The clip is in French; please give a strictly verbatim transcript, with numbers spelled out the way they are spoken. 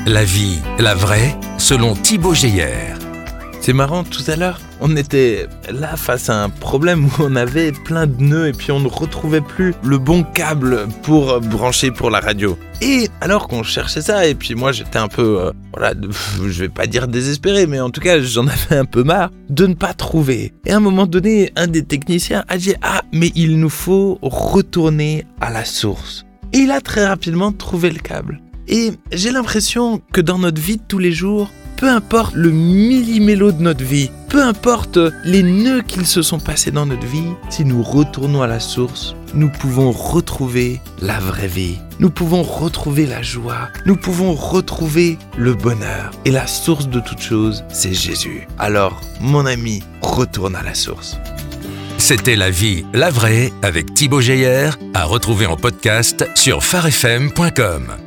La vie, la vraie, selon Thibaut Geyer. C'est marrant, tout à l'heure, on était là face à un problème où on avait plein de nœuds et puis on ne retrouvait plus le bon câble pour brancher pour la radio. Et alors qu'on cherchait ça, et puis moi j'étais un peu, euh, voilà, je vais pas dire désespéré, mais en tout cas j'en avais un peu marre de ne pas trouver. Et à un moment donné, un des techniciens a dit « Ah, mais il nous faut retourner à la source ». Et il a très rapidement trouvé le câble. Et j'ai l'impression que dans notre vie de tous les jours, peu importe le millimélo de notre vie, peu importe les nœuds qu'ils se sont passés dans notre vie, si nous retournons à la source, nous pouvons retrouver la vraie vie. Nous pouvons retrouver la joie. Nous pouvons retrouver le bonheur. Et la source de toute chose, c'est Jésus. Alors, mon ami, retourne à la source. C'était La vie, la vraie avec Thibaut Geyer, à retrouver en podcast sur phare f m point com.